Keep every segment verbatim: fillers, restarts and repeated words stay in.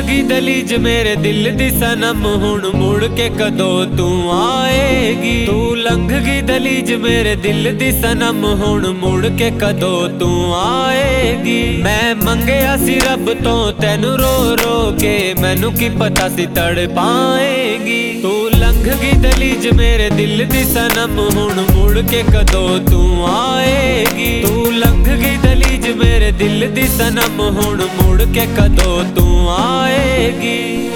गई दलीज मेरे दिल दी सनम, हुण मुड़ के कदों तू आएगी। तू लंघ गई दलीज मेरे दिल दी सनम, हुण मुड़ के कदों तू आएगी। मैं मंगया सी रब तो तैनू रो रो के, मैनू की पता सी तड़ पाएगी। तू लंघ गई दलीज मेरे दिल दी सनम, हुण मुड़ के कदों तू आएगी। तू लंघ गई दलीज मेरे दिल दी सनम, हुण मुड़ के कदों तू आएगी।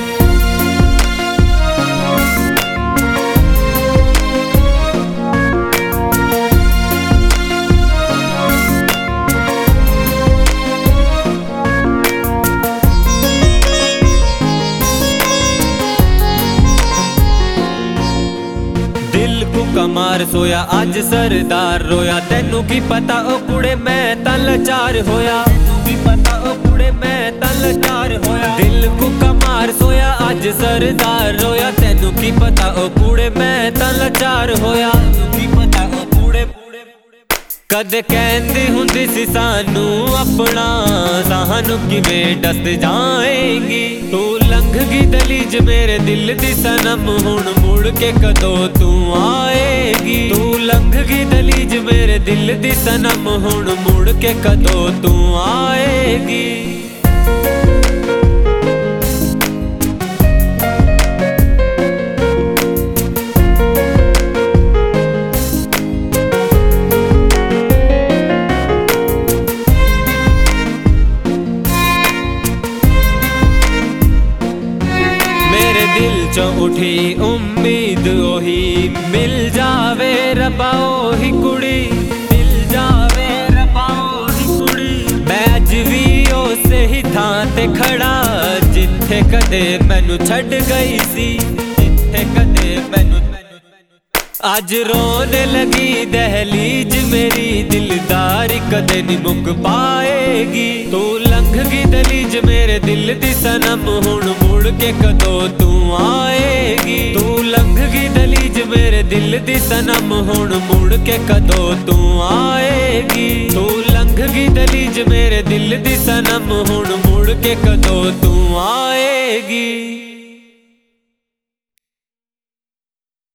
कमार सोया अज सरदार रोया, तैनू की पता ओ कुड़े मैं तां लाचार होया। तैनू की पता ओ कुड़े मैं तां लाचार होया। दिल को कमार सोया अज सरदार रोया, तैनू की पता ओ कुड़े मैं तां लाचार होया। तैनू की पता ओ कुड़े कदे कहंदी हुंदी सी सानू अपना, सानू किवें दस जाएगी। तू लंघ गई दलीज मेरे दिल दी सनम, हुण मुड़ के कदों तू आएगी। तू लंघ गई दलीज मेरे दिल दी सनम, हुण मुड़ के कदों तू आएगी। दिल चो उठी उम्मीद ओही मिल जावे रब्बा ओही कुड़ी, मिल जावे रब्बा ओही कुड़ी। मैं अज भी उसे ही थां ते खड़ा, जिथे कदे मैनू छड़ गई सी, जिथे कदे मैनू। अज रोने लगी दहलीज मेरी दिलदारी कदे नी मुक पाएगी। तू लंघ गई दलीज मेरे दिल दी सनम, हुण मुड़ के कदों तू आएगी। तू लंघ गई दलीज मेरे दिल दी सनम, हुण मुड़ के कदों तू आएगी। तू लंघ गई दलीज मेरे दिल दी सनम, हुण मुड़ के कदों तू आएगी।